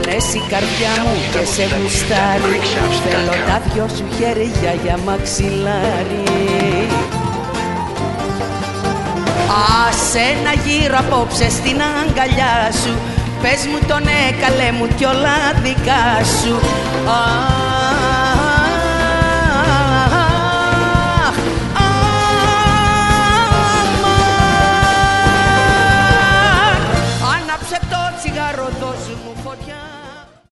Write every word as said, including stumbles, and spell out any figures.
αρέσει η καρδιά μου και σε γουστάρει. Θέλω τα δυο σου χέρια για μαξιλάρι. Άσε να γύρω απόψε στην αγκαλιά σου. Πες μου το ναι καλέ μου κι όλα δικά σου.